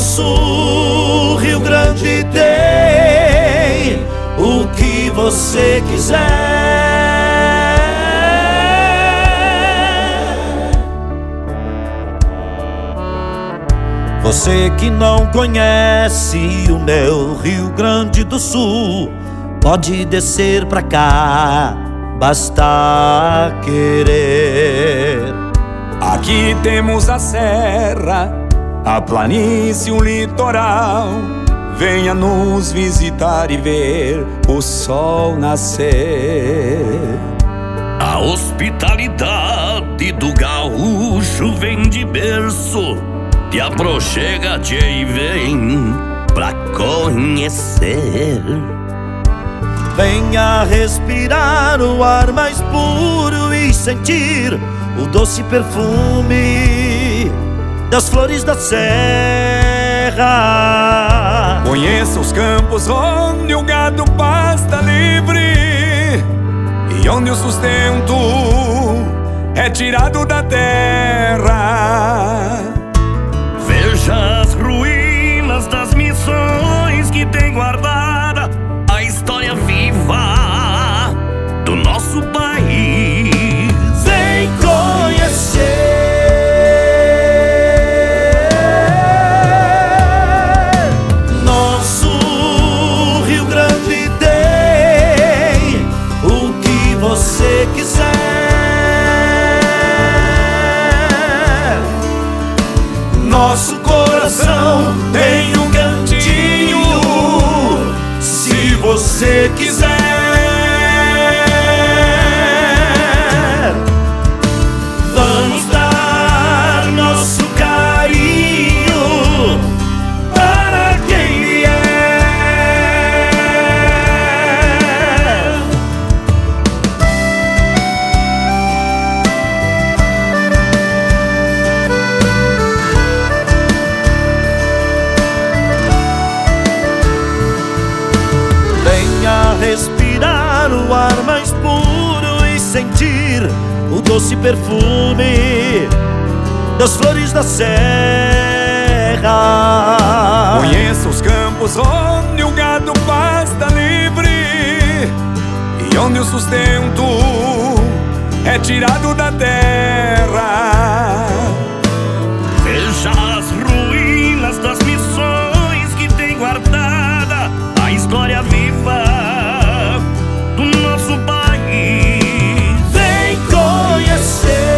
Nosso Rio Grande tem o que você quiser. Você que não conhece o meu Rio Grande do Sul, pode descer pra cá, basta querer. Aqui temos a serra, a planície, o litoral. Venha nos visitar e ver o sol nascer. A hospitalidade do gaúcho vem de berço, te aproxega-te e vem pra conhecer. Venha respirar o ar mais puro e sentir o doce perfume das flores da serra. Conheça os campos onde o gado pasta livre e onde o sustento é tirado da terra. Veja as ruínas das missões que tem guardada a história viva do nosso país. Vem conhecer nosso Rio Grande tem o que você quiser. Nosso coração tem um cantinho, se você quiser. Vamos dar nosso carinho para quem vier. Venha respirar o ar mais puro e sentir o doce perfume das flores da serra. Conheça os campos onde o gado pasta livre e onde o sustento é tirado da terra. Veja as ruínas das missões que tem guardada a história viva do nosso país. Vem conhecer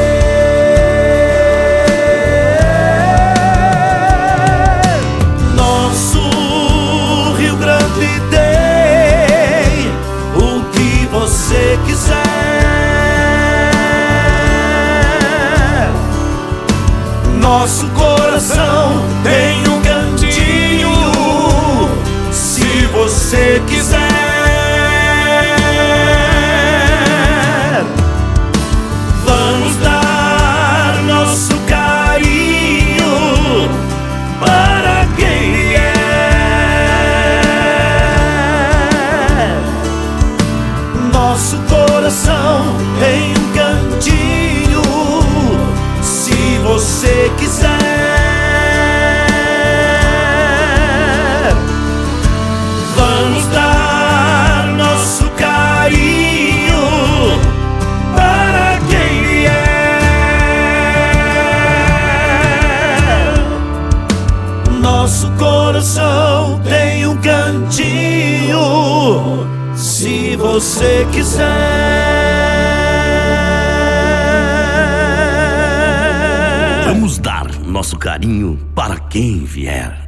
nosso Rio Grande tem o que você quiser. Nosso coração tem um cantinho, se você quiser. Vamos dar nosso carinho para quem vier. Nosso coração tem um cantinho, se você quiser. Vamos dar nosso carinho para quem vier. Nosso coração tem um cantinho, se você quiser. Vamos dar nosso carinho para quem vier.